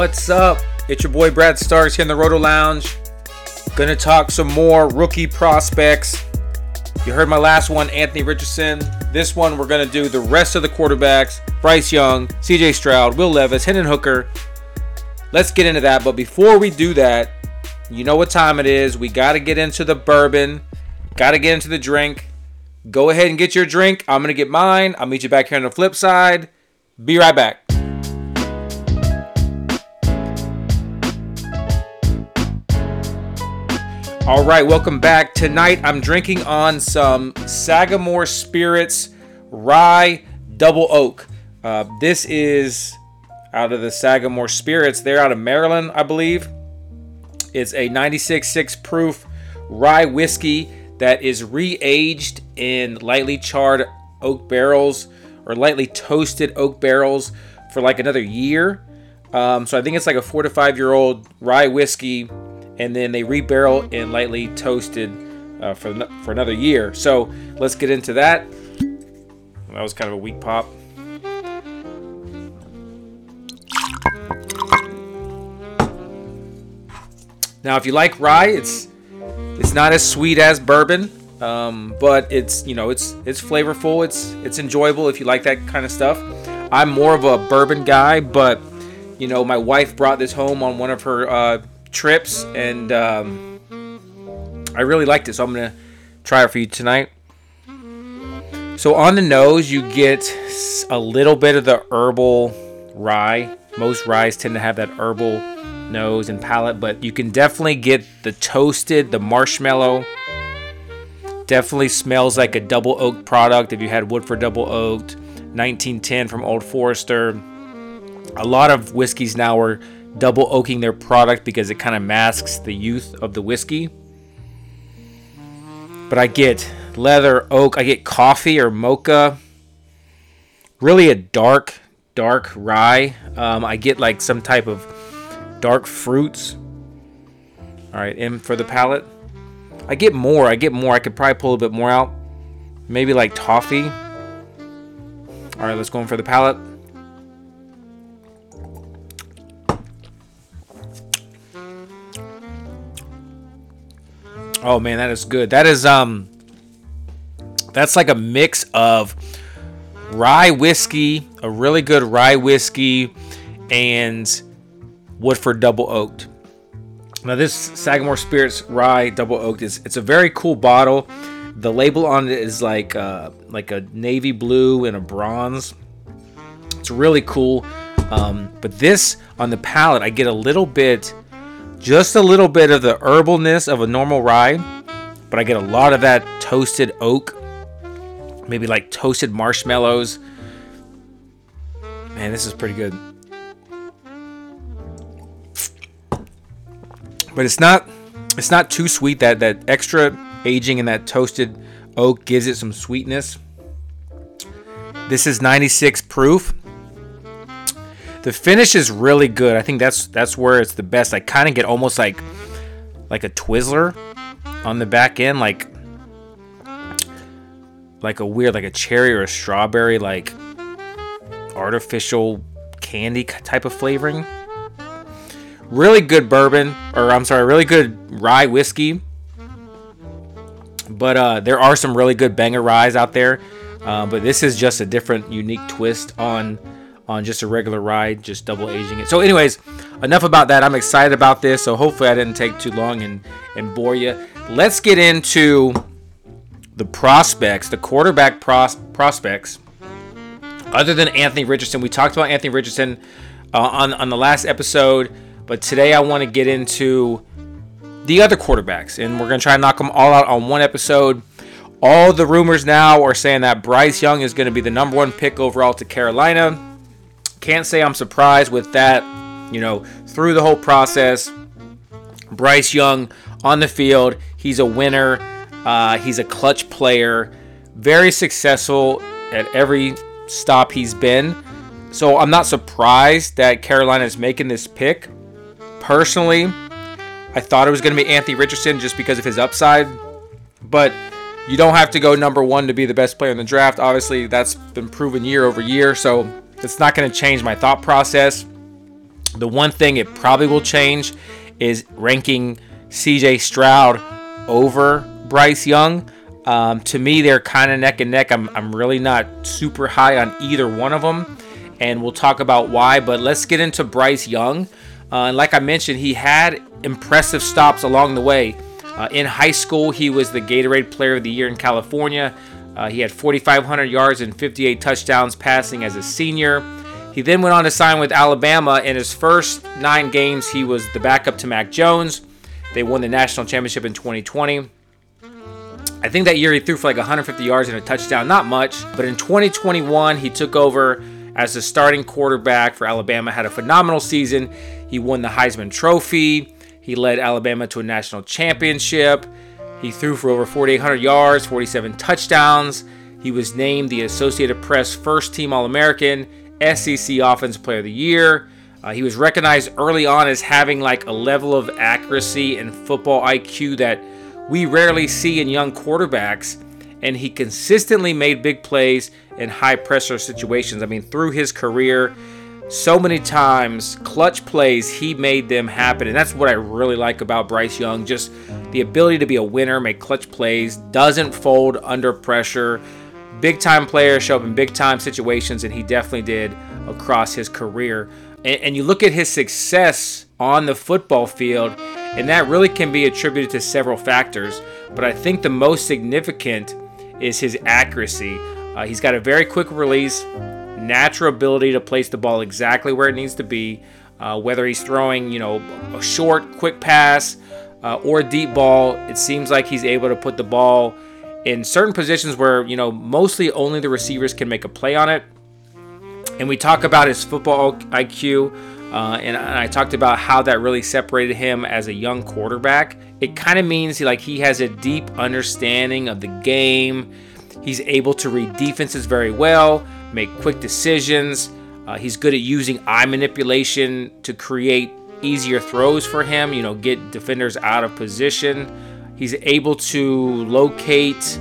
What's up? It's your boy Brad Starks here in the Roto Lounge. Gonna talk some more rookie prospects. You heard my last one, Anthony Richardson. This one, we're gonna do the rest of the quarterbacks. Bryce Young, CJ Stroud, Will Levis, Hendon Hooker. Let's get into that. But before we do that, you know what time it is. We gotta get into the bourbon. Gotta get into the drink. Go ahead and get your drink. I'm gonna get mine. I'll meet you back here on the flip side. Be right back. All right, welcome back. Tonight, I'm drinking on some Sagamore Spirits Rye Double Oak. This is out of the Sagamore Spirits. They're out of Maryland, I believe. It's a 96.6 proof rye whiskey that is re-aged in lightly charred oak barrels or lightly toasted oak barrels for like another year. So I think it's like a 4 to 5 year old rye whiskey. And then they rebarrel in lightly toasted for another year. So let's get into that. That was kind of a weak pop. Now, if you like rye, it's not as sweet as bourbon, but it's flavorful. It's enjoyable if you like that kind of stuff. I'm more of a bourbon guy, but my wife brought this home on one of her trips, and I really liked it, so I'm gonna try it for you tonight. So on the nose, you get a little bit of the herbal rye. Most ryes tend to have that herbal nose and palate, but you can definitely get the toasted, the marshmallow. Definitely smells like a double oak product. If you had Woodford Double Oaked, 1910 from Old Forester. A lot of whiskeys now are double oaking their product because it kind of masks the youth of the whiskey. But I get leather oak, I get coffee or mocha. Really a dark rye. I get like some type of dark fruits. All right, M for the palate. I get more. I could probably pull a bit more out. Maybe like toffee. All right, let's go in for the palate. Oh man, that is good. That is that's like a mix of rye whiskey, a really good rye whiskey, and Woodford Double Oaked. Now this Sagamore Spirits Rye Double Oaked it's a very cool bottle. The label on it is like a navy blue and a bronze. It's really cool. But this on the palate, I get just a little bit of the herbalness of a normal rye, but I get a lot of that toasted oak, maybe like toasted marshmallows. Man, this is pretty good. But it's not too sweet. That extra aging in that toasted oak gives it some sweetness. This is 96 proof. The finish is really good. I think that's where it's the best. I kind of get almost like a Twizzler on the back end, like a weird, like a cherry or a strawberry, like artificial candy type of flavoring. Really good bourbon, really good rye whiskey. But there are some really good banger ryes out there. But this is just a different, unique twist on just a regular rye, just double aging it. So anyways, enough about that. I'm excited about this, so hopefully I didn't take too long and bore you. Let's get into the prospects, the quarterback prospects. Other than Anthony Richardson, we talked about Anthony Richardson on the last episode, but today I want to get into the other quarterbacks, and we're going to try to knock them all out on one episode. All the rumors now are saying that Bryce Young is going to be the number 1 pick overall to Carolina. Can't say I'm surprised with that. Through the whole process, Bryce Young on the field, he's a winner. He's a clutch player. Very successful at every stop he's been. So I'm not surprised that Carolina is making this pick. Personally, I thought it was going to be Anthony Richardson just because of his upside. But you don't have to go number 1 to be the best player in the draft. Obviously, that's been proven year over year. So it's not going to change my thought process. The one thing it probably will change is ranking CJ Stroud over Bryce Young. To me, they're kind of neck and neck. I'm really not super high on either one of them, and we'll talk about why. But let's get into Bryce Young. And like I mentioned, he had impressive stops along the way. In high school, he was the Gatorade Player of the Year in California. He had 4,500 yards and 58 touchdowns passing as a senior. He then went on to sign with Alabama. In his first 9 games, he was the backup to Mac Jones. They won the national championship in 2020. I think that year he threw for like 150 yards and a touchdown, not much. But in 2021, he took over as the starting quarterback for Alabama, had a phenomenal season. He won the Heisman Trophy. He led Alabama to a national championship. He threw for over 4,800 yards, 47 touchdowns. He was named the Associated Press First Team All-American, SEC Offensive Player of the Year. He was recognized early on as having like a level of accuracy and football IQ that we rarely see in young quarterbacks, and he consistently made big plays in high-pressure situations. I mean, through his career, so many times, clutch plays, he made them happen, and that's what I really like about Bryce Young, just the ability to be a winner, make clutch plays, doesn't fold under pressure. Big-time players show up in big-time situations, and he definitely did across his career. And you look at his success on the football field, and that really can be attributed to several factors. But I think the most significant is his accuracy. He's got a very quick release, natural ability to place the ball exactly where it needs to be. Whether he's throwing, a short, quick pass or a deep ball, it seems like he's able to put the ball in certain positions where, mostly only the receivers can make a play on it. And we talk about his football IQ, and I talked about how that really separated him as a young quarterback. It kind of means he has a deep understanding of the game. He's able to read defenses very well, make quick decisions. He's good at using eye manipulation to create easier throws for him, get defenders out of position. He's able to locate,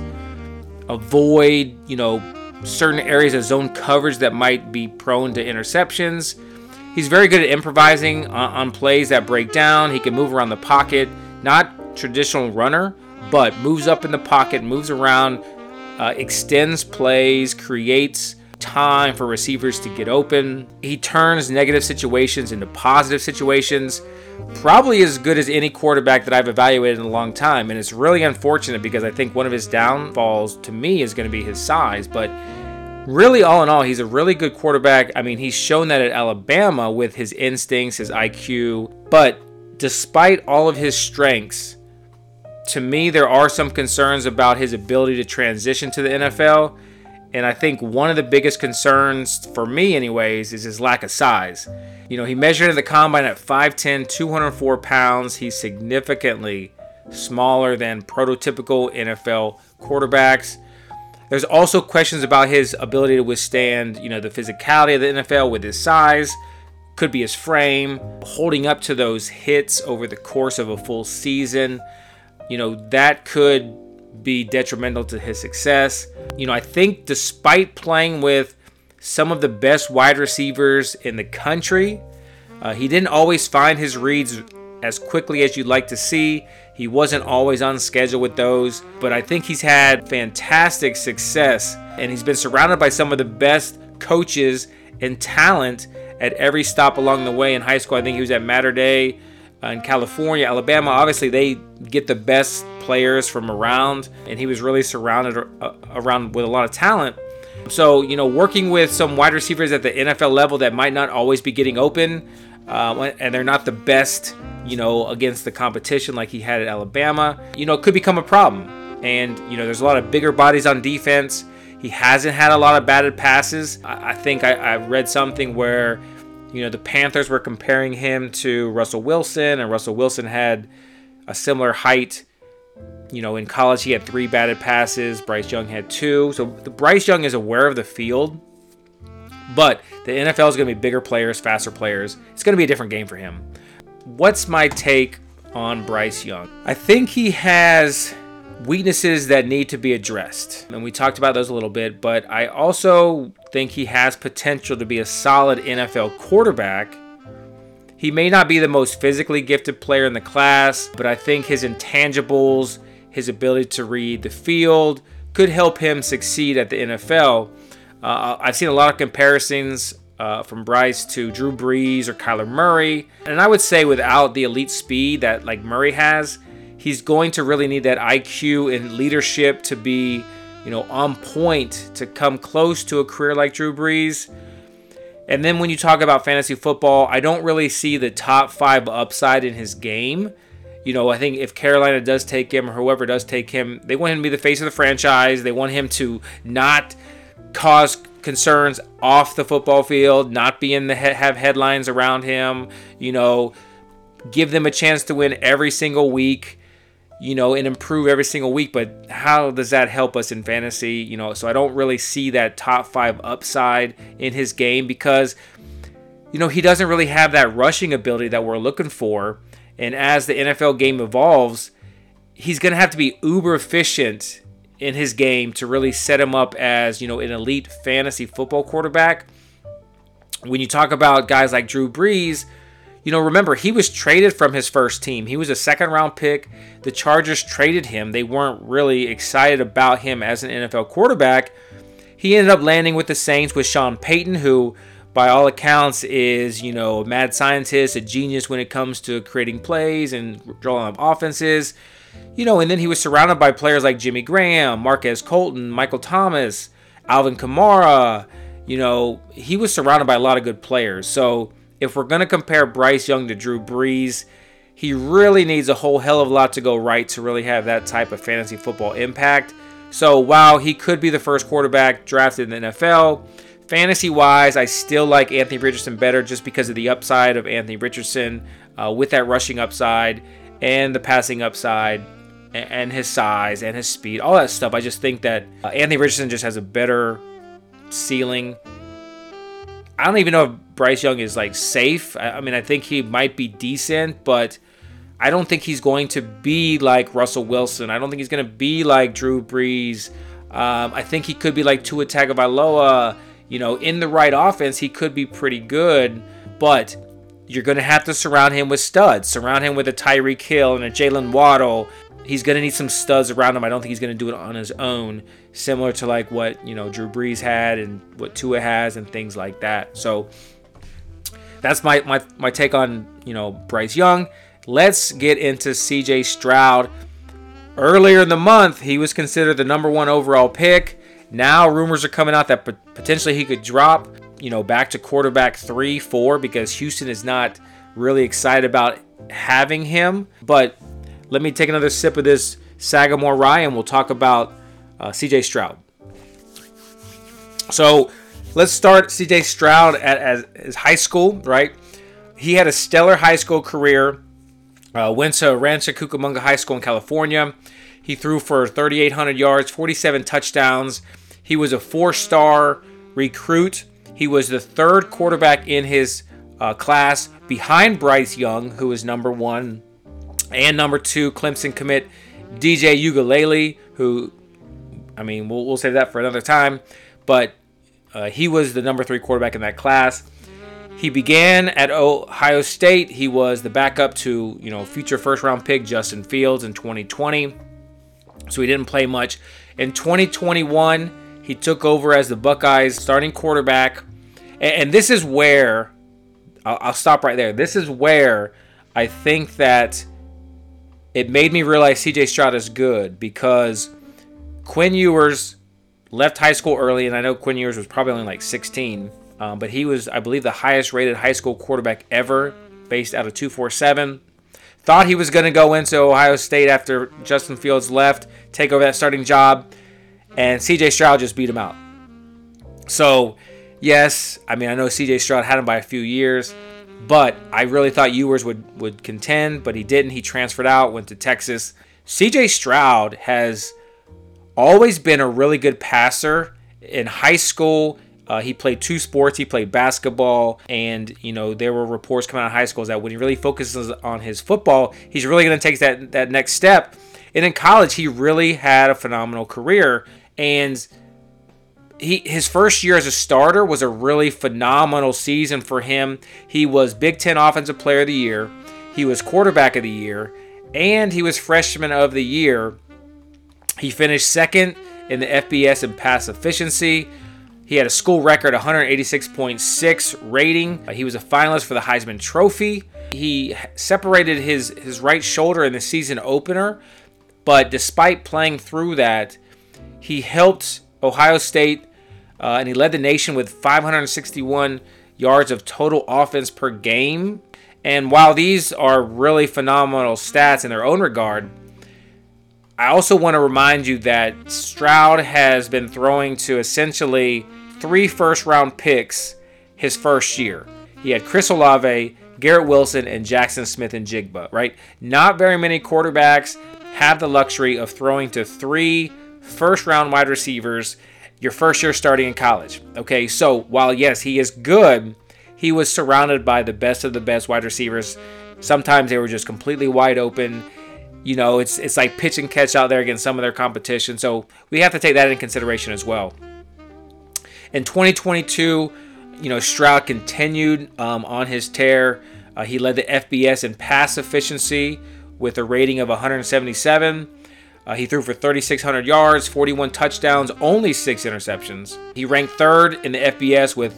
avoid, certain areas of zone coverage that might be prone to interceptions. He's very good at improvising on plays that break down. He can move around the pocket, not traditional runner, but moves up in the pocket, moves around, extends plays, creates time for receivers to get open. He turns negative situations into positive situations, probably as good as any quarterback that I've evaluated in a long time. And it's really unfortunate because I think one of his downfalls to me is going to be his size. But really, all in all, he's a really good quarterback. I mean, he's shown that at Alabama with his instincts, his IQ. But despite all of his strengths, to me, there are some concerns about his ability to transition to the NFL. And I think one of the biggest concerns, for me anyways, is his lack of size. He measured in the combine at 5'10", 204 pounds. He's significantly smaller than prototypical NFL quarterbacks. There's also questions about his ability to withstand, the physicality of the NFL with his size. Could be his frame, holding up to those hits over the course of a full season. That could be detrimental to his success. I think despite playing with some of the best wide receivers in the country, he didn't always find his reads as quickly as you'd like to see. He wasn't always on schedule with those, but I think he's had fantastic success, and he's been surrounded by some of the best coaches and talent at every stop along the way. In high school, I think he was at Mater Dei in California. Alabama, obviously, they get the best players from around, and he was really surrounded around with a lot of talent. So, working with some wide receivers at the NFL level that might not always be getting open, and they're not the best, against the competition like he had at Alabama, it could become a problem. And, there's a lot of bigger bodies on defense. He hasn't had a lot of batted passes. I think I read something where, the Panthers were comparing him to Russell Wilson, and Russell Wilson had a similar height. In college, he had 3 batted passes. Bryce Young had 2. So Bryce Young is aware of the field, but the NFL is going to be bigger players, faster players. It's going to be a different game for him. What's my take on Bryce Young? I think he has weaknesses that need to be addressed, and we talked about those a little bit, but I also think he has potential to be a solid NFL quarterback He may not be the most physically gifted player in the class, but I think his intangibles, his ability to read the field, could help him succeed at the NFL. I've seen a lot of comparisons from Bryce to Drew Brees or Kyler Murray. And I would say without the elite speed that like Murray has, he's going to really need that IQ and leadership to be, on point to come close to a career like Drew Brees. And then when you talk about fantasy football, I don't really see the top 5 upside in his game. I think if Carolina does take him or whoever does take him, they want him to be the face of the franchise. They want him to not cause concerns off the football field, not be in have headlines around him, give them a chance to win every single week, and improve every single week. But how does that help us in fantasy? So I don't really see that top 5 upside in his game because, he doesn't really have that rushing ability that we're looking for. And as the NFL game evolves, he's going to have to be uber efficient in his game to really set him up as, an elite fantasy football quarterback. When you talk about guys like Drew Brees, remember, he was traded from his first team. He was a second-round pick. The Chargers traded him. They weren't really excited about him as an NFL quarterback. He ended up landing with the Saints with Sean Payton, who, by all accounts, is, a mad scientist, a genius when it comes to creating plays and drawing up offenses. And then he was surrounded by players like Jimmy Graham, Marquez Colton, Michael Thomas, Alvin Kamara. He was surrounded by a lot of good players. So if we're going to compare Bryce Young to Drew Brees, he really needs a whole hell of a lot to go right to really have that type of fantasy football impact. So while he could be the first quarterback drafted in the NFL, fantasy-wise, I still like Anthony Richardson better just because of the upside of Anthony Richardson with that rushing upside and the passing upside and his size and his speed, all that stuff. I just think that Anthony Richardson just has a better ceiling. I don't even know if Bryce Young is safe. I think he might be decent, but I don't think he's going to be like Russell Wilson. I don't think he's going to be like Drew Brees. I think he could be like Tua Tagovailoa. In the right offense, he could be pretty good, but you're going to have to surround him with studs. Surround him with a Tyreek Hill and a Jalen Waddle. He's going to need some studs around him. I don't think he's going to do it on his own, similar to what Drew Brees had and what Tua has and things like that. So that's my take on Bryce Young. Let's get into CJ Stroud. Earlier in the month, he was considered the number 1 overall pick. Now rumors are coming out that potentially he could drop, back to quarterback 3, 4 because Houston is not really excited about having him. But let me take another sip of this Sagamore Rye and we'll talk about CJ Stroud. So let's start CJ Stroud at his high school, right? He had a stellar high school career. Went to Rancho Cucamonga High School in California. He threw for 3,800 yards, 47 touchdowns. He was a 4-star recruit. He was the 3rd quarterback in his class behind Bryce Young, who was number 1, and number 2, Clemson commit DJ Uiagalelei, who, we'll save that for another time, but he was the number 3 quarterback in that class. He began at Ohio State. He was the backup to, future first-round pick Justin Fields in 2020, so he didn't play much. In 2021, he took over as the Buckeyes' starting quarterback. And this is where, I'll stop right there. This is where I think that it made me realize CJ Stroud is good because Quinn Ewers left high school early, and I know Quinn Ewers was probably only 16, but he was, I believe, the highest-rated high school quarterback ever, based out of 247. Thought he was going to go into Ohio State after Justin Fields left, take over that starting job, and CJ Stroud just beat him out. So, yes, I know CJ Stroud had him by a few years, but I really thought Ewers would contend, but he didn't. He transferred out, went to Texas. CJ Stroud has always been a really good passer. In high school, he played 2 sports. He played basketball, and there were reports coming out of high schools that when he really focuses on his football, he's really going to take that next step. And in college, he really had a phenomenal career, and His first year as a starter was a really phenomenal season for him. He was Big Ten Offensive Player of the Year. He was Quarterback of the Year. And he was Freshman of the Year. He finished second in the FBS in pass efficiency. He had a school record 186.6 rating. He was a finalist for the Heisman Trophy. He separated his right shoulder in the season opener. But despite playing through that, he helped Ohio State, and he led the nation with 561 yards of total offense per game. And while these are really phenomenal stats in their own regard, I also want to remind you that Stroud has been throwing to essentially 3 first-round picks his first year. He had Chris Olave, Garrett Wilson, and Jackson Smith-Njigba, right? Not very many quarterbacks have the luxury of throwing to 3 first-round wide receivers your first year starting in college. Okay, so while, yes, he is good, he was surrounded by the best of the best wide receivers. Sometimes they were just completely wide open. You know, it's like pitch and catch out there against some of their competition. So we have to take that into consideration as well. In 2022, you know, Stroud continued on his tear. He led the FBS in pass efficiency with a rating of 177. He threw for 3,600 yards, 41 touchdowns, only 6 interceptions. He ranked third in the FBS with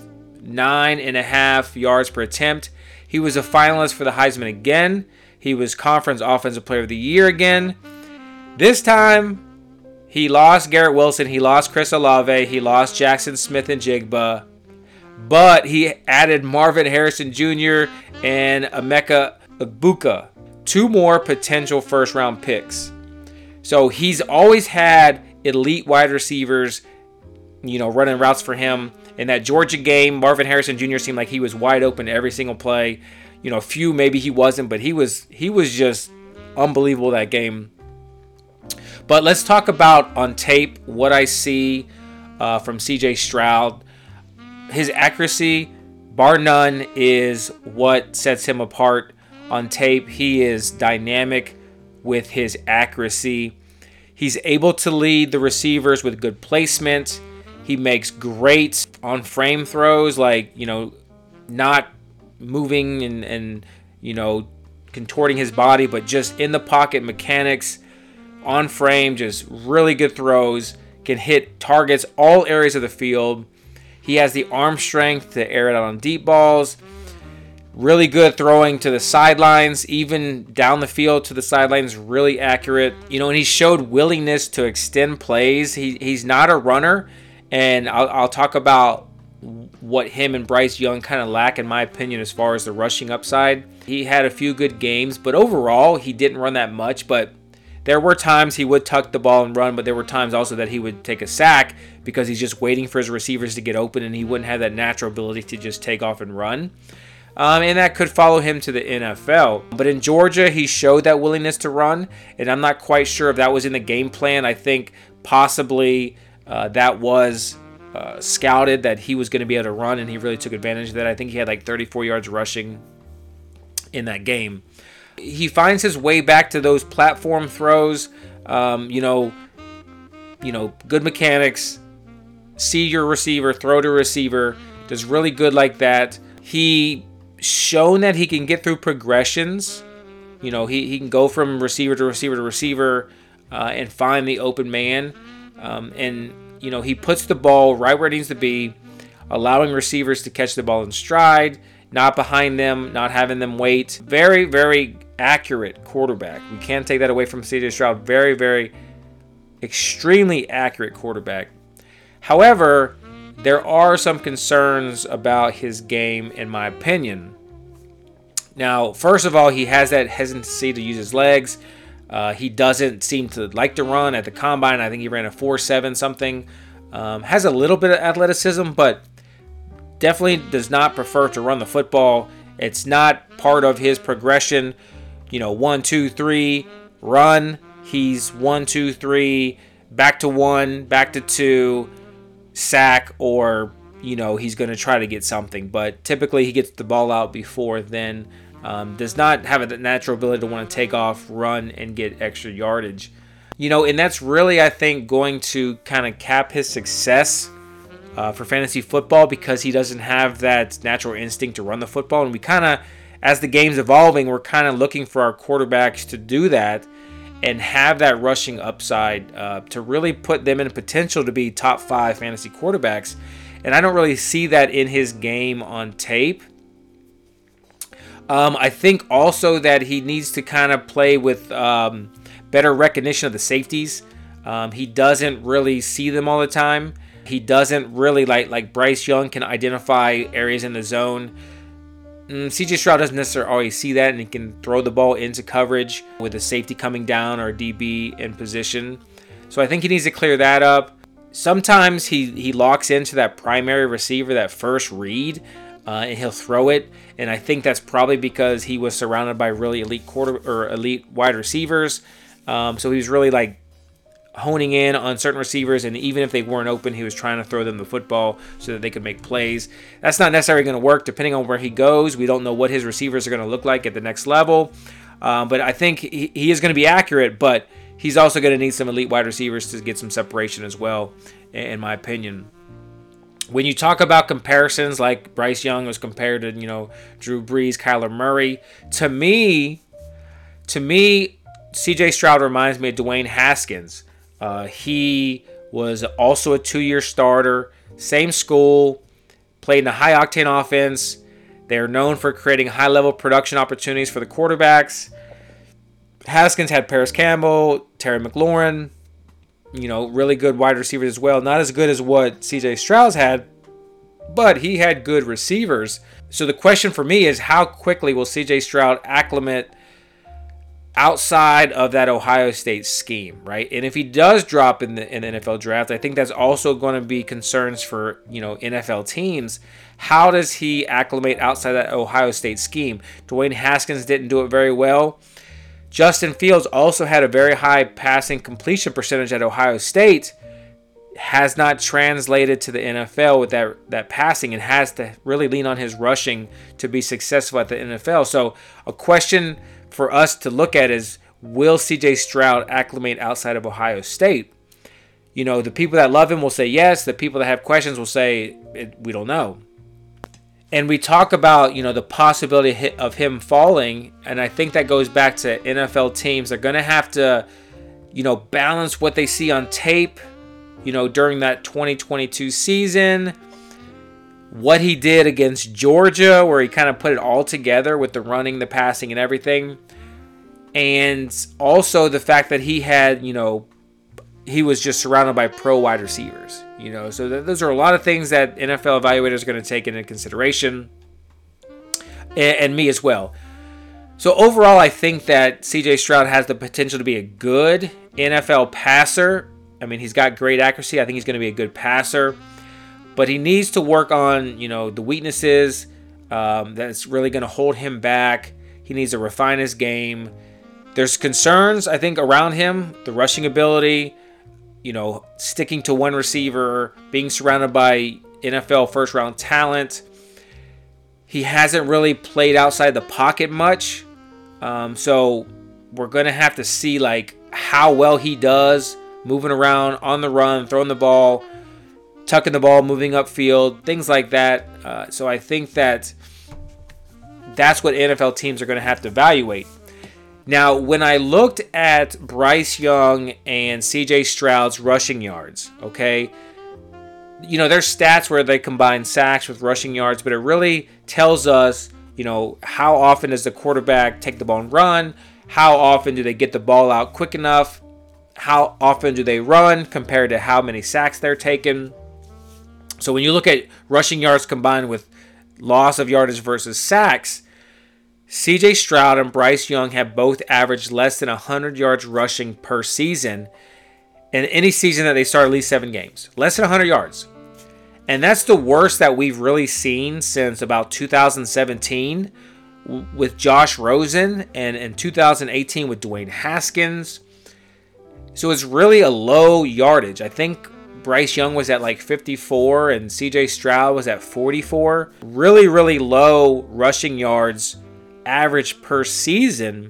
9.5 yards per attempt. He was a finalist for the Heisman again. He was Conference Offensive Player of the Year again. This time, he lost Garrett Wilson. He lost Chris Olave. He lost Jackson Smith-Njigba. But he added Marvin Harrison Jr. and Emeka Egbuka, 2 more potential first-round picks. So he's always had elite wide receivers, you know, running routes for him. In that Georgia game, Marvin Harrison Jr. seemed like he was wide open every single play. You know, a few maybe he wasn't, but he was just unbelievable that game. But let's talk about on tape what I see from C.J. Stroud. His accuracy, bar none, is what sets him apart on tape. He is dynamic with his accuracy. He's able to lead the receivers with good placement. He makes great on-frame throws, like, you know, not moving and you know, contorting his body, but just in the pocket mechanics, on frame, just really good throws. Can hit targets all areas of the field. He has the arm strength to air it out on deep balls. Really good throwing to the sidelines, even down the field to the sidelines, really accurate. You know, and he showed willingness to extend plays. He's not a runner, and I'll talk about what him and Bryce Young kind of lack, in my opinion, as far as the rushing upside. He had a few good games, but overall, he didn't run that much. But there were times he would tuck the ball and run, but there were times also that he would take a sack because he's just waiting for his receivers to get open, and he wouldn't have that natural ability to just take off and run. And that could follow him to the NFL. But in Georgia, he showed that willingness to run, and I'm not quite sure if that was in the game plan. I think possibly that was scouted, that he was going to be able to run, and he really took advantage of that. I think he had like 34 yards rushing in that game. He finds his way back to those platform throws, you know, good mechanics, see your receiver, throw to receiver, does really good like that. He shown that he can get through progressions. You know, he can go from receiver to receiver to receiver and find the open man. And, you know, he puts the ball right where it needs to be, allowing receivers to catch the ball in stride, not behind them, not having them wait. Very, very accurate quarterback. We can't take that away from C.J. Stroud. Very, very extremely accurate quarterback. However, there are some concerns about his game, in my opinion. Now, first of all, he has that hesitancy to use his legs. He doesn't seem to like to run at the combine. I think he ran a 4.7 something. Has a little bit of athleticism, but definitely does not prefer to run the football. It's not part of his progression. You know, 1, 2, 3, run. He's 1, 2, 3, back to 1, back to 2, sack, or, you know, he's going to try to get something. But typically he gets the ball out before then. Does not have a natural ability to want to take off, run, and get extra yardage. You know, and that's really, I think, going to kind of cap his success for fantasy football because he doesn't have that natural instinct to run the football. And we kind of, as the game's evolving, we're kind of looking for our quarterbacks to do that and have that rushing upside to really put them in potential to be top 5 fantasy quarterbacks. And I don't really see that in his game on tape. I think also that he needs to kind of play with better recognition of the safeties. He doesn't really see them all the time. He doesn't really like Bryce Young can identify areas in the zone. CJ Stroud doesn't necessarily always see that, and he can throw the ball into coverage with a safety coming down or a DB in position. So I think he needs to clear that up. Sometimes he locks into that primary receiver, that first read, and he'll throw it. And I think that's probably because he was surrounded by really elite elite wide receivers. So he was really like honing in on certain receivers, and even if they weren't open, he was trying to throw them the football so that they could make plays. That's not necessarily going to work depending on where he goes. We don't know what his receivers are going to look like at the next level, but I think he is going to be accurate, but he's also going to need some elite wide receivers to get some separation as well, in my opinion. When you talk about comparisons like Bryce Young was compared to, Drew Brees, Kyler Murray, to me, CJ Stroud reminds me of Dwayne Haskins. He was also a 2-year starter, same school, played in a high-octane offense. They're known for creating high-level production opportunities for the quarterbacks. Haskins had Paris Campbell, Terry McLaurin, really good wide receivers as well. Not as good as what CJ Stroud had, but he had good receivers. So the question for me is, how quickly will CJ Stroud acclimate outside of that Ohio State scheme, right? And if he does drop in the NFL draft, I think that's also going to be concerns for, NFL teams. How does he acclimate outside that Ohio State scheme? Dwayne Haskins didn't do it very well. Justin Fields also had a very high passing completion percentage at Ohio State, has not translated to the NFL with that passing, and has to really lean on his rushing to be successful at the NFL. So a question for us to look at is, will CJ Stroud acclimate outside of Ohio State? The people that love him will say yes. The people that have questions will say, we don't know. And we talk about, the possibility of him falling. And I think that goes back to NFL teams. They're going to have to, balance what they see on tape, during that 2022 season. What he did against Georgia, where he kind of put it all together with the running, the passing, and everything. And also the fact that he had, he was just surrounded by pro wide receivers. So those are a lot of things that NFL evaluators are going to take into consideration. And me as well. So overall, I think that CJ Stroud has the potential to be a good NFL passer. I mean, he's got great accuracy. I think he's going to be a good passer. But he needs to work on, the weaknesses that's really going to hold him back. He needs to refine his game. There's concerns, I think, around him. The rushing ability, sticking to one receiver, being surrounded by NFL first-round talent. He hasn't really played outside the pocket much. So we're going to have to see, how well he does moving around on the run, throwing the ball, tucking the ball, moving upfield, things like that. So I think that's what NFL teams are going to have to evaluate. Now, when I looked at Bryce Young and CJ Stroud's rushing yards, okay, there's stats where they combine sacks with rushing yards, but it really tells us, how often does the quarterback take the ball and run? How often do they get the ball out quick enough? How often do they run compared to how many sacks they're taking? So when you look at rushing yards combined with loss of yardage versus sacks, CJ Stroud and Bryce Young have both averaged less than 100 yards rushing per season in any season that they start at least 7 games. Less than 100 yards. And that's the worst that we've really seen since about 2017 with Josh Rosen, and in 2018 with Dwayne Haskins. So it's really a low yardage. I think Bryce Young was at 54 and CJ Stroud was at 44. Really, really low rushing yards average per season.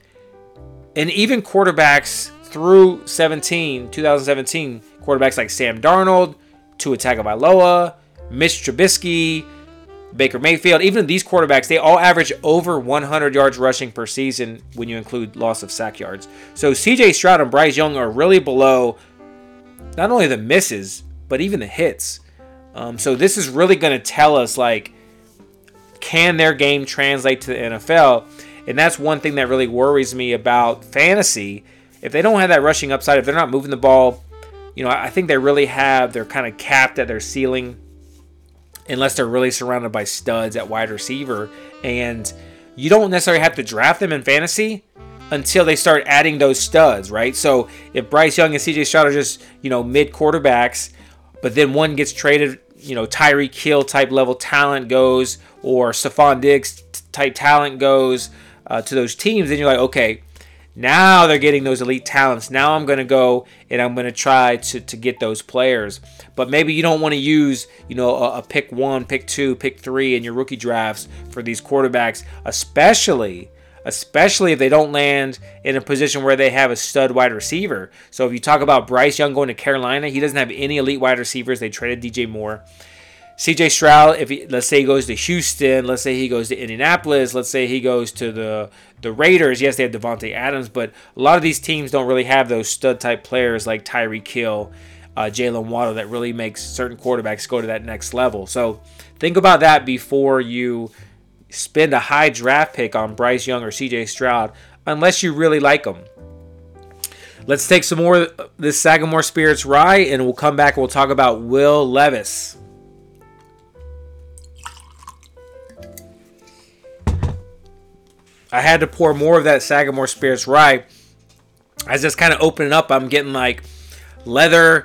And even quarterbacks through 2017, quarterbacks like Sam Darnold, Tua Tagovailoa, Mitch Trubisky, Baker Mayfield. Even these quarterbacks, they all average over 100 yards rushing per season when you include loss of sack yards. So CJ Stroud and Bryce Young are really below not only the misses, but even the hits. So this is really going to tell us, like, can their game translate to the NFL? And that's one thing that really worries me about fantasy. If they don't have that rushing upside, if they're not moving the ball, I think they're kind of capped at their ceiling unless they're really surrounded by studs at wide receiver. And you don't necessarily have to draft them in fantasy until they start adding those studs, right? So if Bryce Young and CJ Stroud are just, mid quarterbacks, but then one gets traded, Tyreek Hill type level talent goes, or Stephon Diggs type talent goes to those teams, then you're like, okay, now they're getting those elite talents. Now I'm going to go and I'm going to try to get those players. But maybe you don't want to use, a pick 1, pick 2, pick 3 in your rookie drafts for these quarterbacks, especially if they don't land in a position where they have a stud wide receiver. So if you talk about Bryce Young going to Carolina, he doesn't have any elite wide receivers. They traded DJ Moore. CJ Stroud, let's say he goes to Houston, let's say he goes to Indianapolis, let's say he goes to the Raiders. Yes, they have Devontae Adams, but a lot of these teams don't really have those stud-type players like Tyreek Hill, Jalen Waddle that really makes certain quarterbacks go to that next level. So think about that before you spend a high draft pick on Bryce Young or CJ Stroud, unless you really like them. Let's take some more of this Sagamore Spirits Rye, and we'll come back and we'll talk about Will Levis. I had to pour more of that Sagamore Spirits Rye. As it's kind of opening up, I'm getting like leather,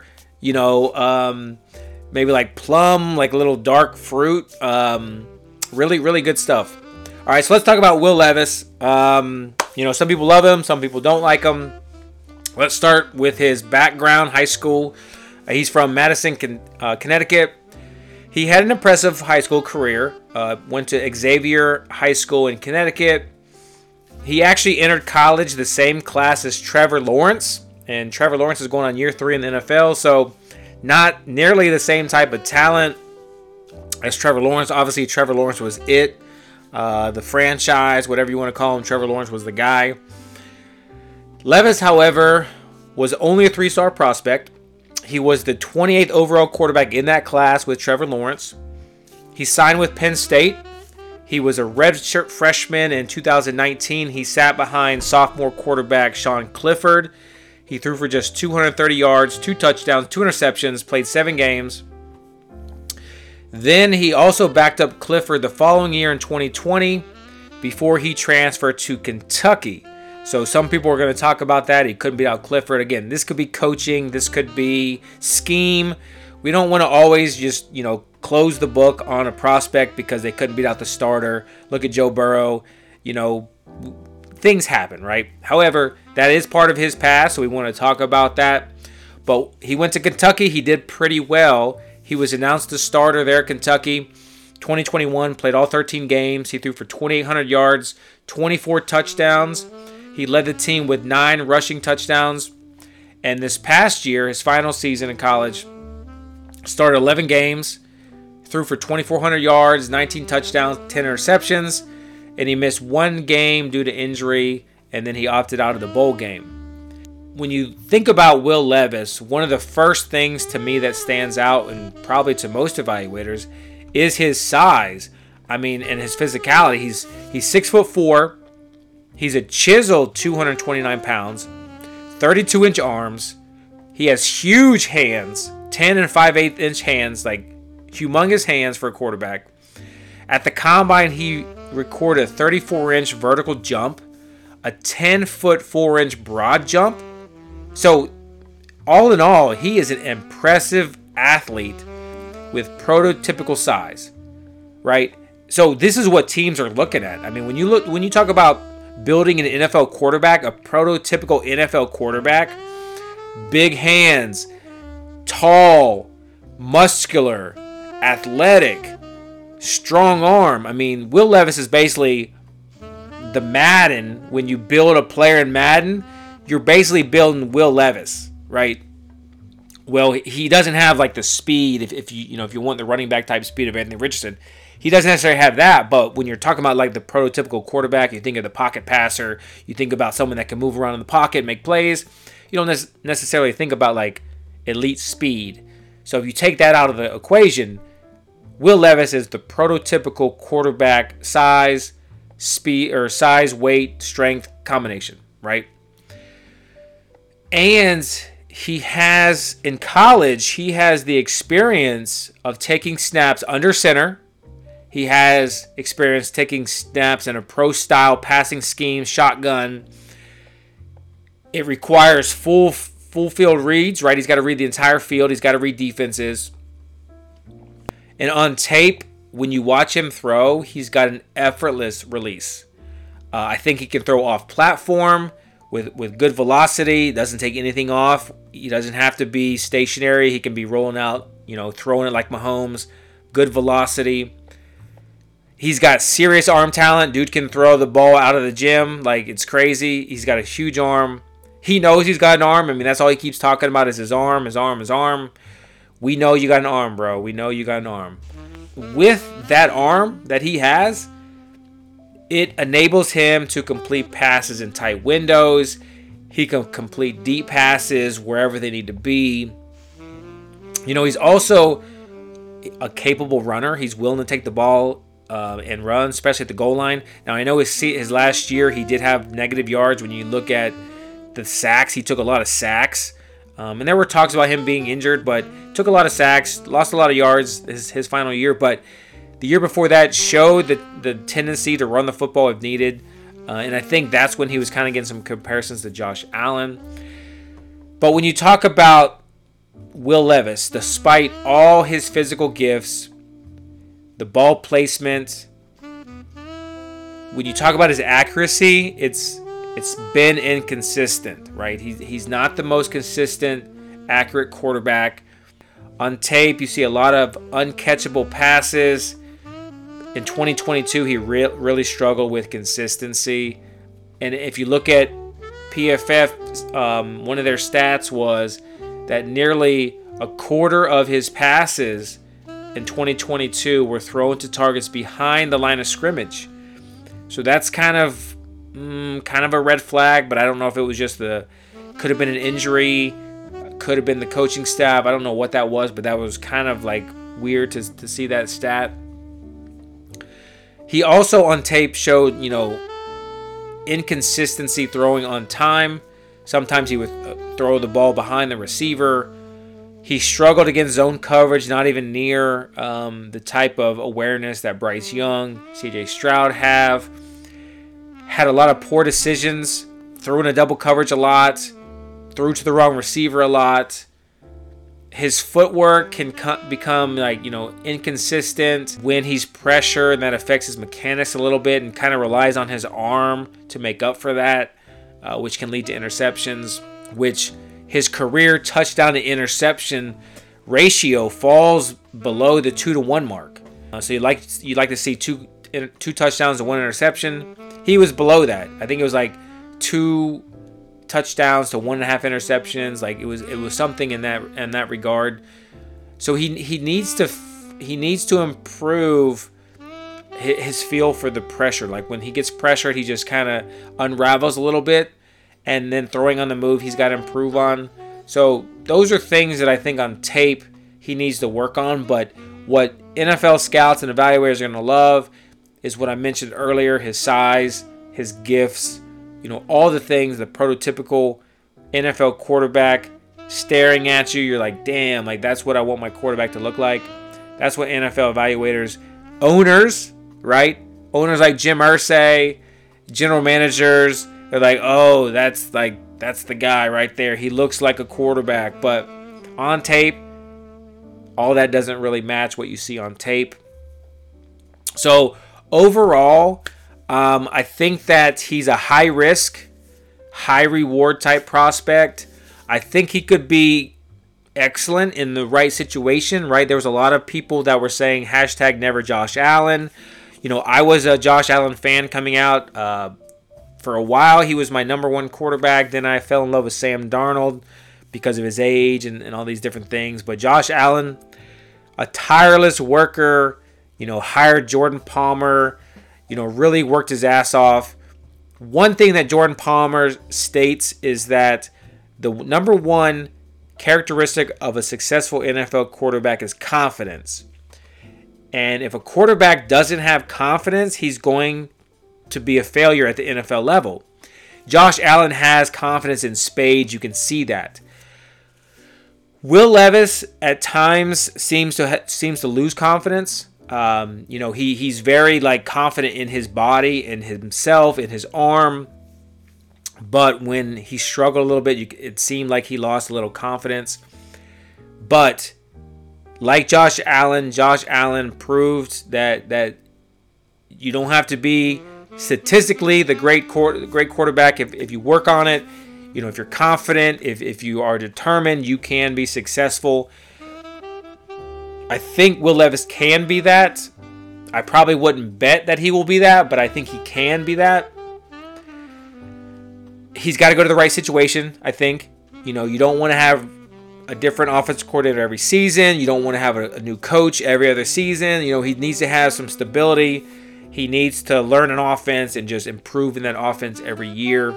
maybe like plum, like a little dark fruit. Really, really good stuff. All right, so let's talk about Will Levis. Some people love him, some people don't like him. Let's start with his background, high school. He's from Madison, Connecticut. He had an impressive high school career. Went to Xavier High School in Connecticut. He actually entered college the same class as Trevor Lawrence. And Trevor Lawrence is going on year 3 in the NFL. So not nearly the same type of talent as Trevor Lawrence. Obviously, Trevor Lawrence was it. The franchise, whatever you want to call him, Trevor Lawrence was the guy. Levis, however, was only a 3-star prospect. He was the 28th overall quarterback in that class with Trevor Lawrence. He signed with Penn State. He was a redshirt freshman in 2019. He sat behind sophomore quarterback Sean Clifford. He threw for just 230 yards, 2 touchdowns, 2 interceptions, played 7 games. Then he also backed up Clifford the following year in 2020 before he transferred to Kentucky. So some people are going to talk about that. He couldn't beat out Clifford. Again, this could be coaching. This could be scheme. We don't want to always just, close the book on a prospect because they couldn't beat out the starter. Look at Joe Burrow. Things happen, right? However, that is part of his past, so we want to talk about that. But he went to Kentucky. He did pretty well. He was announced the starter there at Kentucky. 2021, played all 13 games. He threw for 2,800 yards, 24 touchdowns. He led the team with 9 rushing touchdowns. And this past year, his final season in college, started 11 games, threw for 2,400 yards, 19 touchdowns, 10 interceptions, and he missed 1 game due to injury, and then he opted out of the bowl game. When you think about Will Levis, one of the first things to me that stands out, and probably to most evaluators, is his size. And his physicality. He's 6'4". He's a chiseled 229 pounds, 32-inch arms. He has huge hands, 10 and 5/8 inch hands, like humongous hands for a quarterback. At the combine, he recorded a 34-inch vertical jump, a 10-foot 4-inch broad jump. So, all in all, he is an impressive athlete with prototypical size, right? So this is what teams are looking at. When you talk about building an NFL quarterback, a prototypical NFL quarterback, big hands, tall, muscular, athletic, strong arm. Will Levis is basically the Madden. When you build a player in Madden, you're basically building Will Levis, right? Well, he doesn't have like the speed. If you want the running back type speed of Anthony Richardson, he doesn't necessarily have that. But when you're talking about like the prototypical quarterback, you think of the pocket passer. You think about someone that can move around in the pocket, make plays. You don't necessarily think about like elite speed. So if you take that out of the equation, Will Levis is the prototypical quarterback size, speed, or size, weight, strength combination, right? And he has, in college, he has the experience of taking snaps under center. He has experience taking snaps in a pro-style passing scheme, shotgun. It requires full field reads, right? He's got to read the entire field. He's got to read defenses. And on tape, when you watch him throw, he's got an effortless release. I think he can throw off platform with good velocity. Doesn't take anything off. He doesn't have to be stationary. He can be rolling out, throwing it like Mahomes. Good velocity. He's got serious arm talent. Dude can throw the ball out of the gym like it's crazy. He's got a huge arm. He knows he's got an arm. I mean, that's all he keeps talking about is his arm, his arm, his arm. We know you got an arm, bro. We know you got an arm. With that arm that he has, it enables him to complete passes in tight windows. He can complete deep passes wherever they need to be. He's also a capable runner. He's willing to take the ball and run, especially at the goal line. Now, I know his last year he did have negative yards. When you look at the sacks, he took a lot of sacks. And there were talks about him being injured, but took a lot of sacks, lost a lot of yards his final year. But the year before that showed the tendency to run the football if needed. And I think that's when he was kind of getting some comparisons to Josh Allen. But when you talk about Will Levis, despite all his physical gifts, the ball placement, when you talk about his accuracy, it's been inconsistent, right? He's not the most consistent, accurate quarterback. On tape, you see a lot of uncatchable passes. In 2022, he really struggled with consistency. And if you look at PFF, one of their stats was that nearly a quarter of his passes in 2022 were thrown to targets behind the line of scrimmage. So that's kind of a red flag, but I don't know if it was just could have been an injury, could have been the coaching staff. I don't know what that was, but that was kind of like weird to see that stat. He also on tape showed, inconsistency throwing on time. Sometimes he would throw the ball behind the receiver. He struggled against zone coverage, not even near the type of awareness that Bryce Young, CJ Stroud have. Had a lot of poor decisions, threw in a double coverage a lot, threw to the wrong receiver a lot. His footwork can become inconsistent when he's pressured, and that affects his mechanics a little bit and kind of relies on his arm to make up for that, which can lead to interceptions, which his career touchdown to interception ratio falls below the 2-to-1 mark. So you'd like to see two touchdowns to 1 interception. He was below that. I think it was like 2 touchdowns to 1.5 interceptions. Like it was something in that regard. So he needs to improve his feel for the pressure. Like when he gets pressured, he just kind of unravels a little bit, and then throwing on the move, he's got to improve on. So those are things that I think on tape he needs to work on. But what NFL scouts and evaluators are going to love is what I mentioned earlier: his size, his gifts, all the things, the prototypical NFL quarterback staring at you. You're like, damn, like that's what I want my quarterback to look like. That's what NFL evaluators, owners, right? Owners like Jim Irsay, general managers, they're like, oh, that's the guy right there. He looks like a quarterback. But on tape, all that doesn't really match what you see on tape. So overall, I think that he's a high risk, high reward type prospect. I think he could be excellent in the right situation, right? There was a lot of people that were saying hashtag never Josh Allen. I was a Josh Allen fan coming out. For a while, he was my number one quarterback. Then I fell in love with Sam Darnold. because of his age and all these different things. But Josh Allen, a tireless worker, hired Jordan Palmer, really worked his ass off. One thing that Jordan Palmer states is that the number one characteristic of a successful NFL quarterback is confidence. And if a quarterback doesn't have confidence, he's going to be a failure at the NFL level. Josh Allen has confidence in spades. You can see that. Will Levis at times seems to lose confidence. He's very confident in his body, in himself, in his arm. But when he struggled a little bit, it seemed like he lost a little confidence. But like Josh Allen proved that you don't have to be statistically the great quarterback if you work on it. If you're confident, if you are determined, you can be successful. I think Will Levis can be that. I probably wouldn't bet that he will be that, but I think he can be that. He's got to go to the right situation, I think. You don't want to have a different offensive coordinator every season. You don't want to have a new coach every other season. He needs to have some stability. He needs to learn an offense and just improve in that offense every year.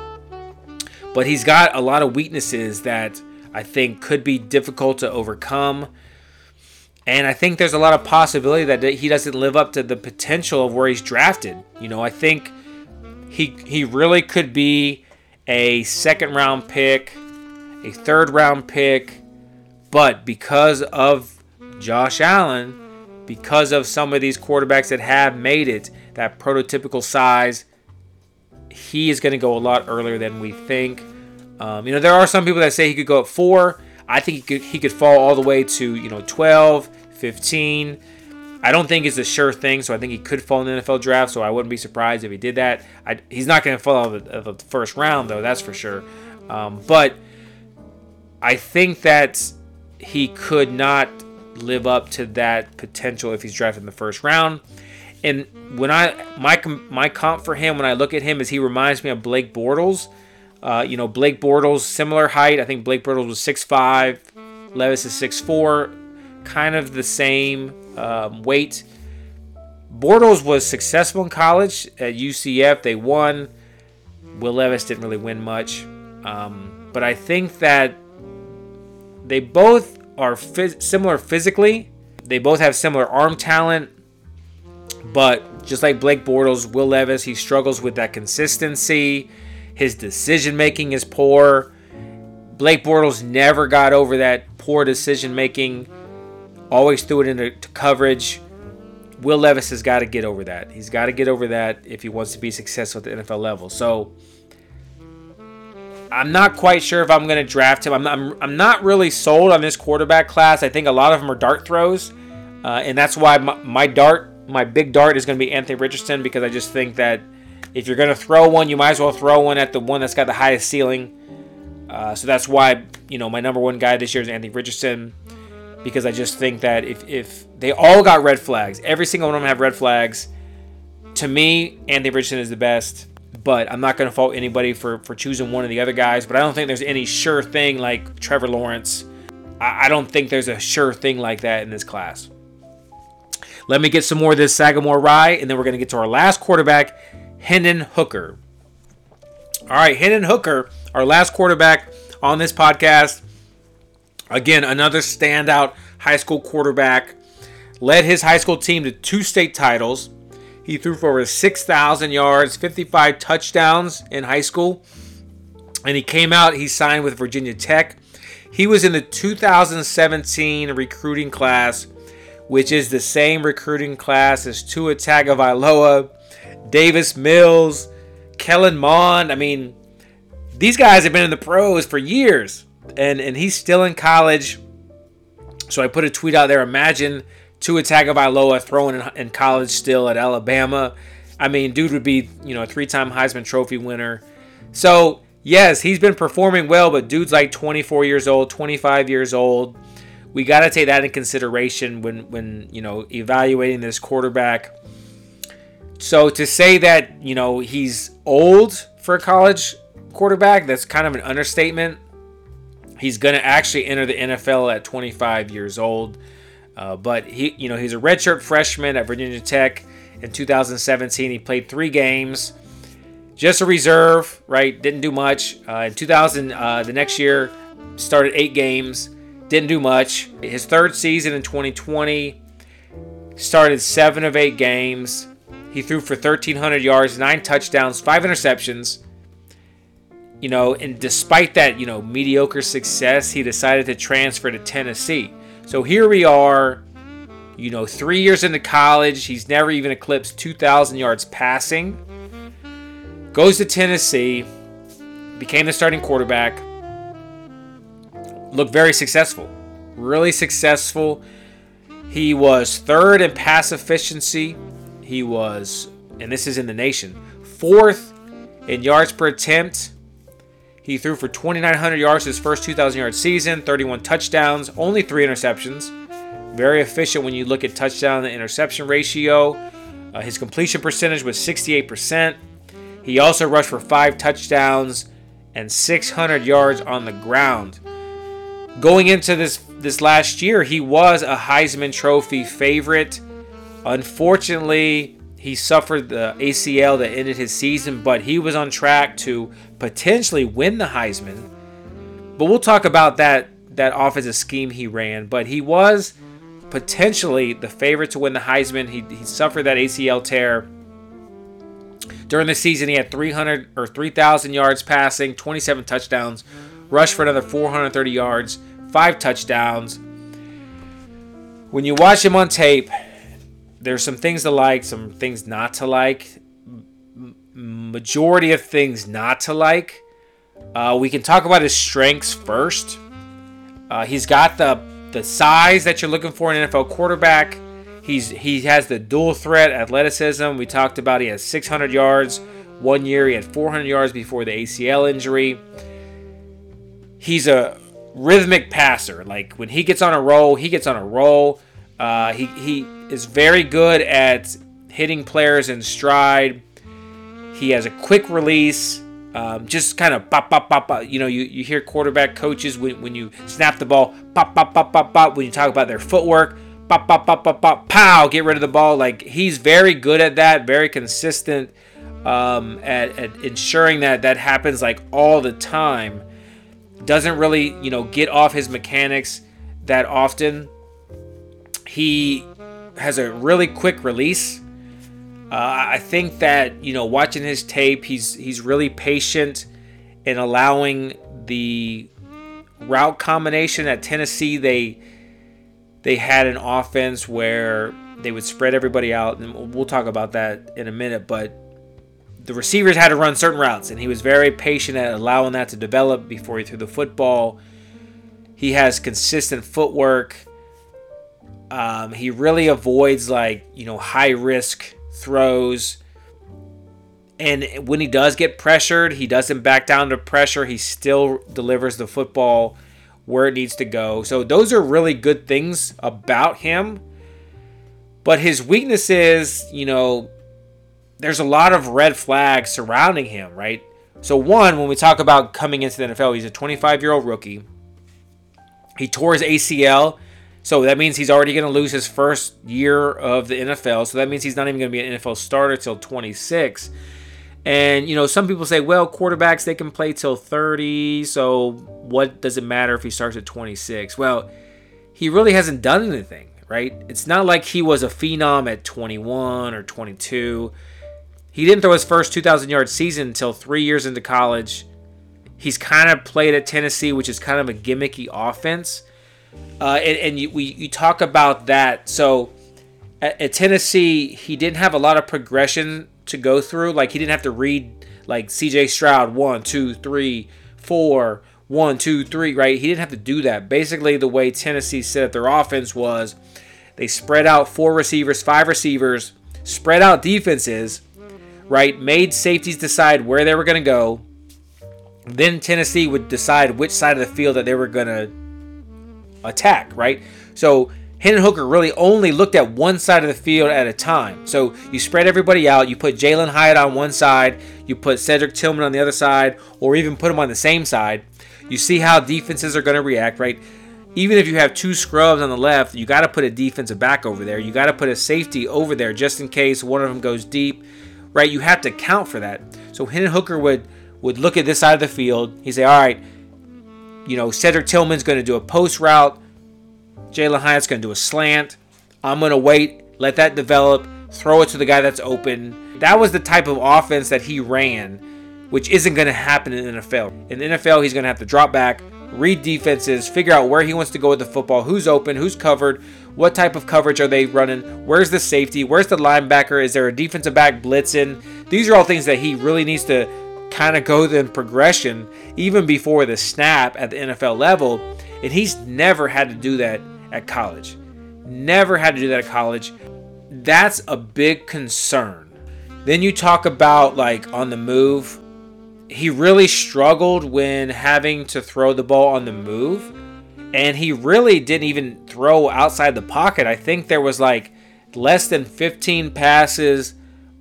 But he's got a lot of weaknesses that I think could be difficult to overcome. And I think there's a lot of possibility that he doesn't live up to the potential of where he's drafted. I think he really could be a second-round pick, a third-round pick. But because of Josh Allen, because of some of these quarterbacks that have made it, that prototypical size, he is going to go a lot earlier than we think. There are some people that say he could go at 4. I think he could fall all the way to 12, 15. I don't think it's a sure thing, so I think he could fall in the NFL draft. So I wouldn't be surprised if he did that. He's not going to fall out of the first round, though. That's for sure. But I think that he could not live up to that potential if he's drafted in the first round. And when my comp for him, when I look at him, is he reminds me of Blake Bortles. Blake Bortles, similar height. I think Blake Bortles was 6'5", Levis is 6'4", kind of the same weight. Bortles was successful in college at UCF. They won. Will Levis didn't really win much. But I think that they both are similar physically. They both have similar arm talent. But just like Blake Bortles, Will Levis, he struggles with that consistency. His decision-making is poor. Blake Bortles never got over that poor decision-making. Always threw it into coverage. Will Levis has got to get over that. He's got to get over that if he wants to be successful at the NFL level. So I'm not quite sure if I'm going to draft him. I'm not really sold on this quarterback class. I think a lot of them are dart throws. And that's why my big dart is going to be Anthony Richardson, because I just think that if you're going to throw one, you might as well throw one at the one that's got the highest ceiling. So that's why, my number one guy this year is Anthony Richardson, because I just think that if they all got red flags, every single one of them have red flags, to me, Anthony Richardson is the best. But I'm not going to fault anybody for choosing one of the other guys. But I don't think there's any sure thing like Trevor Lawrence. I don't think there's a sure thing like that in this class. Let me get some more of this Sagamore Rye, and then we're going to get to our last quarterback, Hendon Hooker. All right, Hendon Hooker, our last quarterback on this podcast. Again, another standout high school quarterback. Led his high school team to 2 state titles. He threw for over 6,000 yards, 55 touchdowns in high school. And he came out, he signed with Virginia Tech. He was in the 2017 recruiting class, which is the same recruiting class as Tua Tagovailoa, Davis Mills, Kellen Mond. I mean, these guys have been in the pros for years. And he's still in college. So I put a tweet out there. Imagine Tua Tagovailoa throwing in college still at Alabama. I mean, dude would be, a 3-time Heisman Trophy winner. So, yes, he's been performing well, but dude's like 24 years old, 25 years old. We got to take that in consideration when evaluating this quarterback. So to say that, he's old for a college quarterback, that's kind of an understatement. He's going to actually enter the NFL at 25 years old. But he's a redshirt freshman at Virginia Tech in 2017. He played 3 games, just a reserve, right? Didn't do much. In 2000, the next year, started 8 games, didn't do much. His third season in 2020, started 7 of 8 games. He threw for 1,300 yards, 9 touchdowns, 5 interceptions. And despite that, mediocre success, he decided to transfer to Tennessee. So here we are, 3 years into college. He's never even eclipsed 2,000 yards passing. Goes to Tennessee, became the starting quarterback. Looked very successful, really successful. He was 3rd in pass efficiency. He was, and this is in the nation, 4th in yards per attempt. He threw for 2,900 yards his first 2,000-yard season, 31 touchdowns, only 3 interceptions. Very efficient when you look at touchdown to interception ratio. His completion percentage was 68%. He also rushed for 5 touchdowns and 600 yards on the ground. Going into this last year, he was a Heisman Trophy favorite. Unfortunately, he suffered the ACL that ended his season, but he was on track to potentially win the Heisman. But we'll talk about that offensive scheme he ran. But he was potentially the favorite to win the Heisman. He suffered that ACL tear. During the season, he had 3,000 yards passing, 27 touchdowns, rushed for another 430 yards, 5 touchdowns. When you watch him on tape, there's some things to like, some things not to like. Majority of things not to like. We can talk about his strengths first. He's got the size that you're looking for in an NFL quarterback. He has the dual threat athleticism. We talked about he has 600 yards. One year he had 400 yards before the ACL injury. He's a rhythmic passer. Like when he gets on a roll, he gets on a roll. He is very good at hitting players in stride. He has a quick release. Just kind of pop, pop, pop, pop. You hear quarterback coaches when you snap the ball, pop, pop, pop, pop, pop. When you talk about their footwork, pop, pop, pop, pop, pop, pow, get rid of the ball. Like he's very good at that, very consistent at ensuring that happens like all the time. Doesn't really, get off his mechanics that often. He has a really quick release. I think that, watching his tape, he's really patient in allowing the route combination. At Tennessee, they had an offense where they would spread everybody out, and we'll talk about that in a minute, but the receivers had to run certain routes, and he was very patient at allowing that to develop before he threw the football. He has consistent footwork. He really avoids high-risk throws. And when he does get pressured, he doesn't back down to pressure. He still delivers the football where it needs to go. So those are really good things about him. But his weakness is, there's a lot of red flags surrounding him, right? So one, when we talk about coming into the NFL, he's a 25-year-old rookie. He tore his ACL. So that means he's already going to lose his first year of the NFL. So that means he's not even going to be an NFL starter till 26. And, some people say, well, quarterbacks, they can play till 30. So what does it matter if he starts at 26? Well, he really hasn't done anything, right? It's not like he was a phenom at 21 or 22. He didn't throw his first 2,000-yard season until 3 years into college. He's kind of played at Tennessee, which is kind of a gimmicky offense. And you talk about that. So at Tennessee, he didn't have a lot of progression to go through. Like he didn't have to read like C.J. Stroud 1, 2, 3, 4, 1, 2, 3. Right? He didn't have to do that. Basically, the way Tennessee set up their offense was they spread out 4 receivers, 5 receivers, spread out defenses. Right? Made safeties decide where they were going to go. Then Tennessee would decide which side of the field that they were going to attack, right? So Hendon Hooker really only looked at one side of the field at a time. So you spread everybody out. You put Jalin Hyatt on one side. You put Cedric Tillman on the other side, or even put them on the same side. You see how defenses are going to react, right? Even if you have two scrubs on the left, you got to put a defensive back over there. You got to put a safety over there just in case one of them goes deep, right? You have to account for that. So Hendon Hooker would look at this side of the field. He'd say, all right, Cedric Tillman's going to do a post route. Jalin Hyatt's going to do a slant. I'm going to wait, let that develop, throw it to the guy that's open. That was the type of offense that he ran, which isn't going to happen in the NFL. In the NFL, he's going to have to drop back, read defenses, figure out where he wants to go with the football, who's open, who's covered, what type of coverage are they running, where's the safety, where's the linebacker, is there a defensive back blitzing? These are all things that he really needs to kind of go in progression even before the snap at the NFL level, and he's never had to do that at college. Never had to do that at college. That's a big concern. Then you talk about like on the move. He really struggled when having to throw the ball on the move, and he really didn't even throw outside the pocket. I think there was like less than 15 passes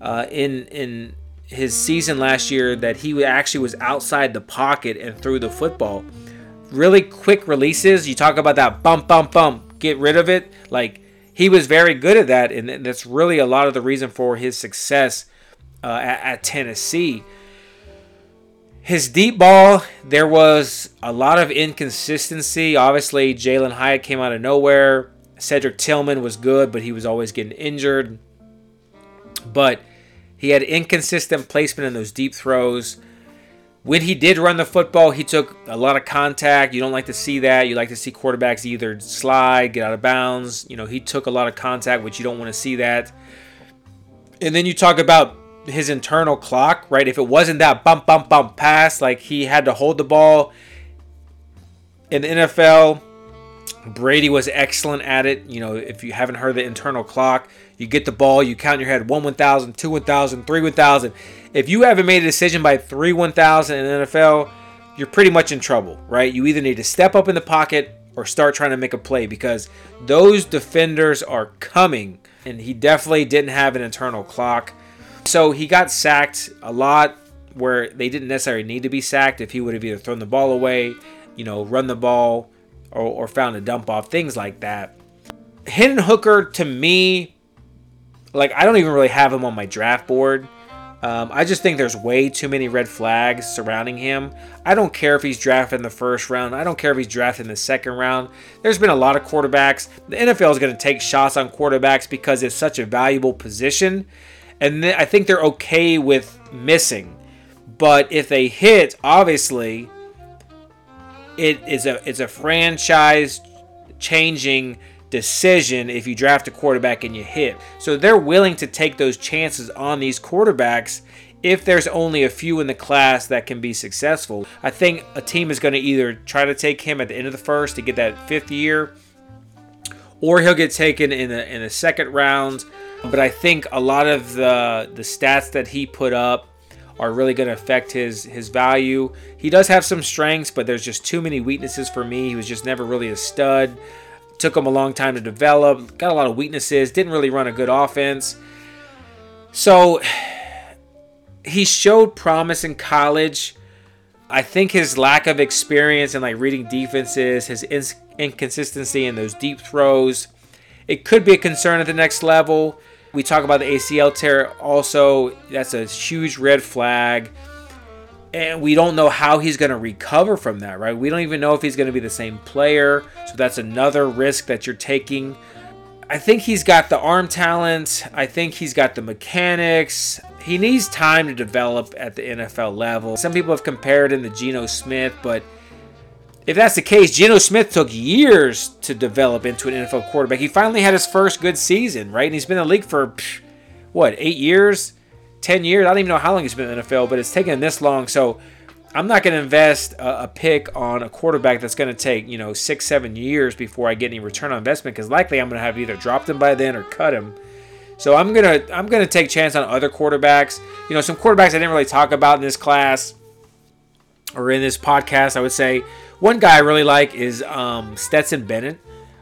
in his season last year that he actually was outside the pocket and threw the football. Really quick releases. You talk about that bump, bump, bump. Get rid of it. Like, he was very good at that, and that's really a lot of the reason for his success at Tennessee. His deep ball, there was a lot of inconsistency. Obviously, Jalin Hyatt came out of nowhere. Cedric Tillman was good, but he was always getting injured. But he had inconsistent placement in those deep throws. When he did run the football, he took a lot of contact. You don't like to see that. You like to see quarterbacks either slide, get out of bounds. He took a lot of contact, which you don't want to see that. And then you talk about his internal clock, right? If it wasn't that bump, bump, bump pass, like he had to hold the ball. In the NFL, Brady was excellent at it. If you haven't heard the internal clock, you get the ball, you count in your head 1,000, 2 1,000, 3 1,000. If you haven't made a decision by 3 1,000 in the NFL, you're pretty much in trouble, right? You either need to step up in the pocket or start trying to make a play because those defenders are coming. And he definitely didn't have an internal clock. So he got sacked a lot where they didn't necessarily need to be sacked if he would have either thrown the ball away, run the ball, or found a dump off, things like that. Hendon Hooker, to me, like, I don't even really have him on my draft board. I just think there's way too many red flags surrounding him. I don't care if he's drafted in the first round. I don't care if he's drafted in the second round. There's been a lot of quarterbacks. The NFL is going to take shots on quarterbacks because it's such a valuable position. And I think they're okay with missing. But if they hit, obviously, it's a franchise-changing decision if you draft a quarterback and you hit. So they're willing to take those chances on these quarterbacks if there's only a few in the class that can be successful. I think a team is going to either try to take him at the end of the first to get that fifth year, or he'll get taken in the second round. But I think a lot of the stats that he put up are really going to affect his value. He does have some strengths, but there's just too many weaknesses for me. He was just never really a stud. Took him a long time to develop. Got a lot of weaknesses. Didn't really run a good offense. So he showed promise in college. I think his lack of experience in reading defenses, his inconsistency in those deep throws, it could be a concern at the next level. We talk about the ACL tear also. That's a huge red flag. And we don't know how he's going to recover from that, right? We don't even know if he's going to be the same player. So that's another risk that you're taking. I think he's got the arm talent. I think he's got the mechanics. He needs time to develop at the NFL level. Some people have compared him to Geno Smith, but if that's the case, Geno Smith took years to develop into an NFL quarterback. He finally had his first good season, right? And he's been in the league for, 8 years? 10 years? I don't even know how long he's been in the NFL, but it's taken him this long. So I'm not going to invest a pick on a quarterback that's going to take, 6-7 years before I get any return on investment, because likely I'm going to have either dropped him by then or cut him. So I'm gonna take a chance on other quarterbacks. Some quarterbacks I didn't really talk about in this class or in this podcast. I would say one guy I really like is Stetson Bennett.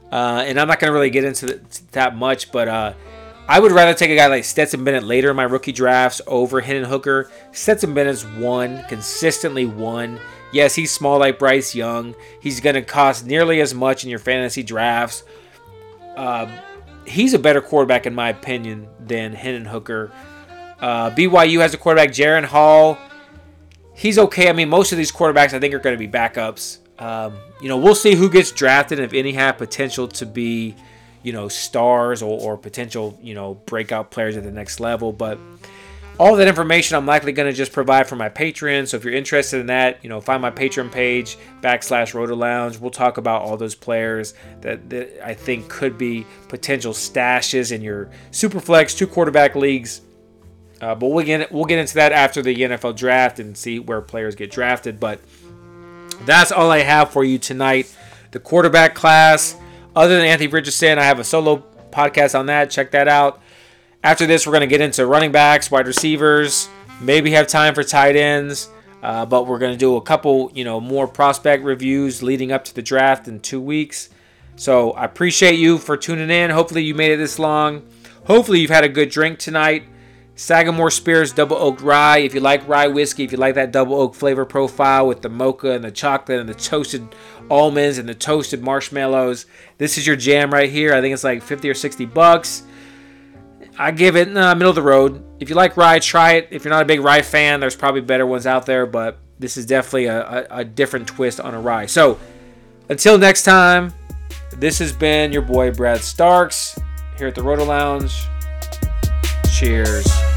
And I'm not going to really get into that much, but I would rather take a guy like Stetson Bennett later in my rookie drafts over Hendon Hooker. Stetson Bennett's consistently won. Yes, he's small like Bryce Young. He's going to cost nearly as much in your fantasy drafts. He's a better quarterback, in my opinion, than Hendon Hooker. BYU has a quarterback, Jaren Hall. He's okay. I mean, most of these quarterbacks, I think, are going to be backups. We'll see who gets drafted, if any have potential to be, stars or potential, breakout players at the next level. But all that information I'm likely going to just provide for my Patreon. So if you're interested in that, find my Patreon page, /Roto Lounge. We'll talk about all those players that I think could be potential stashes in your Superflex 2-quarterback leagues. But we'll get into that after the NFL draft and see where players get drafted. But that's all I have for you tonight. The quarterback class. Other than Anthony Richardson, I have a solo podcast on that. Check that out. After this, we're going to get into running backs, wide receivers, maybe have time for tight ends. But we're going to do a couple, more prospect reviews leading up to the draft in 2 weeks. So I appreciate you for tuning in. Hopefully you made it this long. Hopefully you've had a good drink tonight. Sagamore Spears Double Oak Rye. If you like rye whiskey, if you like that double oak flavor profile with the mocha and the chocolate and the toasted almonds and the toasted marshmallows, this is your jam right here. I think it's like $50 or $60. I give it middle of the road. If you like rye, try it. If you're not a big rye fan, there's probably better ones out there, but this is definitely a different twist on a rye. So until next time, this has been your boy Brad Starks here at the Roto Lounge. Cheers.